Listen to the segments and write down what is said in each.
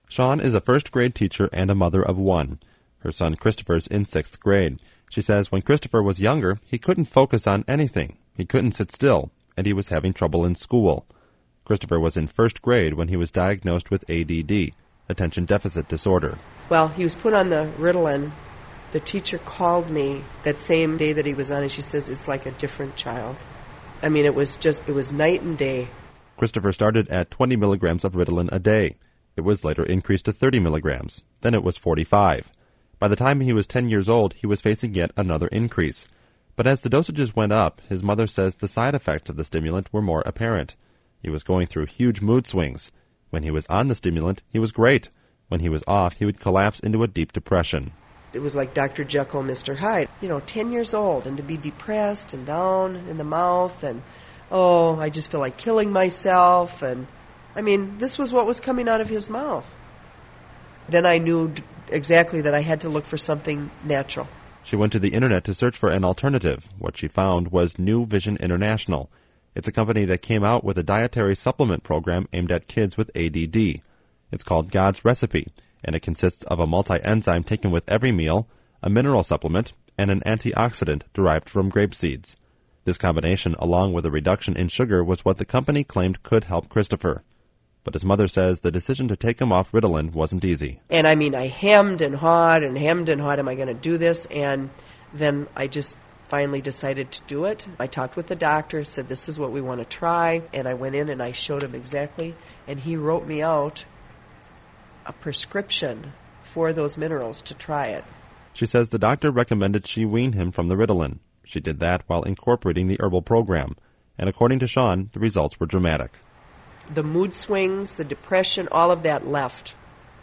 Shawn is a first-grade teacher and a mother of one. Her son Christopher's in 6th grade. She says when Christopher was younger, he couldn't focus on anything. He couldn't sit still, and he was having trouble in school. Christopher was in 1st grade when he was diagnosed with ADD, attention deficit disorder. Well, he was put on the Ritalin. The teacher called me that same day that he was on it. She says, it's like a different child. I mean, it was night and day. Christopher started at 20 milligrams of Ritalin a day. It was later increased to 30 milligrams. Then it was 45. By the time he was 10 years old, he was facing yet another increase. But as the dosages went up, his mother says the side effects of the stimulant were more apparent. He was going through huge mood swings. When he was on the stimulant, he was great. When he was off, he would collapse into a deep depression. It was like Dr. Jekyll and Mr. Hyde. 10 years old, and to be depressed and down in the mouth, and, I just feel like killing myself. And, this was what was coming out of his mouth. Then I knew exactly that I had to look for something natural. She went to the internet to search for an alternative. What she found was New Vision International. It's a company that came out with a dietary supplement program aimed at kids with ADD. It's called God's Recipe, and it consists of a multi-enzyme taken with every meal, a mineral supplement, and an antioxidant derived from grape seeds. This combination, along with a reduction in sugar, was what the company claimed could help Christopher. But his mother says the decision to take him off Ritalin wasn't easy. And I hemmed and hawed, am I going to do this? And then I just finally decided to do it. I talked with the doctor, said this is what we want to try, and I went in and I showed him exactly, and he wrote me out a prescription for those minerals to try it. She says the doctor recommended she wean him from the Ritalin. She did that while incorporating the herbal program, and according to Shawn, the results were dramatic. The mood swings, the depression, all of that left.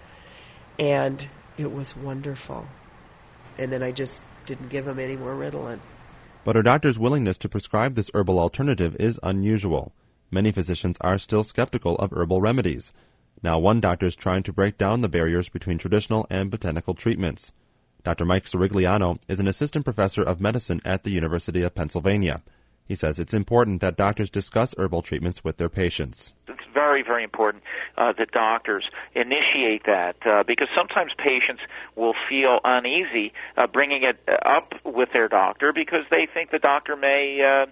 And it was wonderful. And then I just didn't give him any more Ritalin. But her doctor's willingness to prescribe this herbal alternative is unusual. Many physicians are still skeptical of herbal remedies. Now one doctor is trying to break down the barriers between traditional and botanical treatments. Dr. Mike Sirigliano is an assistant professor of medicine at the University of Pennsylvania. He says it's important that doctors discuss herbal treatments with their patients. It's very, very important that doctors initiate that because sometimes patients will feel uneasy bringing it up with their doctor because they think the doctor may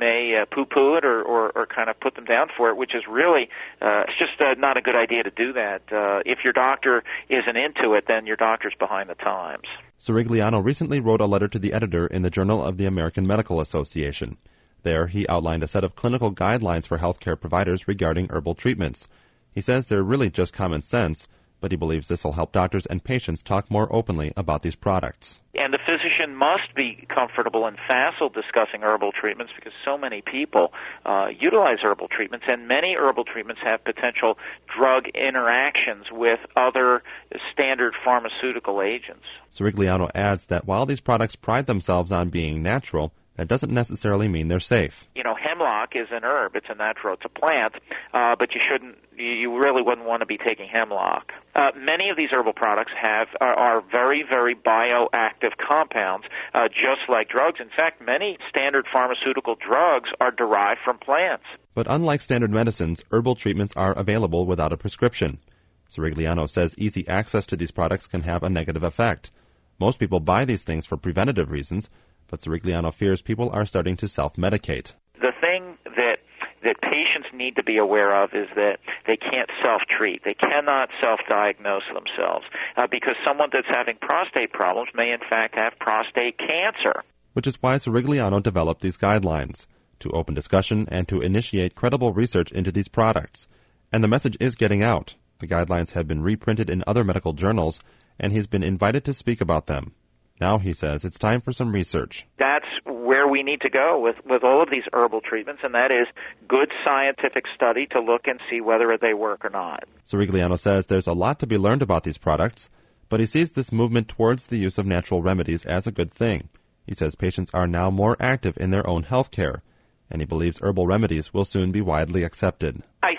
poo-poo it or kind of put them down for it, which is really it's just not a good idea to do that. If your doctor isn't into it, then your doctor's behind the times. Sirigliano recently wrote a letter to the editor in the Journal of the American Medical Association. There, he outlined a set of clinical guidelines for healthcare providers regarding herbal treatments. He says they're really just common sense, but he believes this will help doctors and patients talk more openly about these products. And the physician must be comfortable and facile discussing herbal treatments because so many people utilize herbal treatments, and many herbal treatments have potential drug interactions with other standard pharmaceutical agents. Sirigliano adds that while these products pride themselves on being natural, that doesn't necessarily mean they're safe. Hemlock is an herb. It's a natural, it's a plant, but you really wouldn't want to be taking hemlock. Many of these herbal products are very, very bioactive compounds, just like drugs. In fact, many standard pharmaceutical drugs are derived from plants. But unlike standard medicines, herbal treatments are available without a prescription. Sirigliano says easy access to these products can have a negative effect. Most people buy these things for preventative reasons, but Sirigliano fears people are starting to self-medicate. The thing that patients need to be aware of is that they can't self-treat. They cannot self-diagnose themselves because someone that's having prostate problems may in fact have prostate cancer. Which is why Sirigliano developed these guidelines, to open discussion and to initiate credible research into these products. And the message is getting out. The guidelines have been reprinted in other medical journals, and he's been invited to speak about them. Now, he says, it's time for some research. That's where we need to go with all of these herbal treatments, and that is good scientific study to look and see whether they work or not. Sirigliano says there's a lot to be learned about these products, but he sees this movement towards the use of natural remedies as a good thing. He says patients are now more active in their own health care, and he believes herbal remedies will soon be widely accepted. I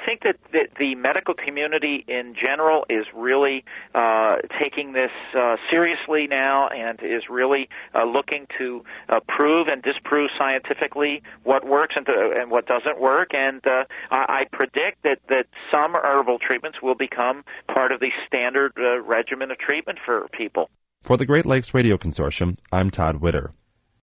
think that the medical community in general is really taking this seriously now and is really looking to prove and disprove scientifically what works and what doesn't work. And I predict that some herbal treatments will become part of the standard regimen of treatment for people. For the Great Lakes Radio Consortium, I'm Todd Witter.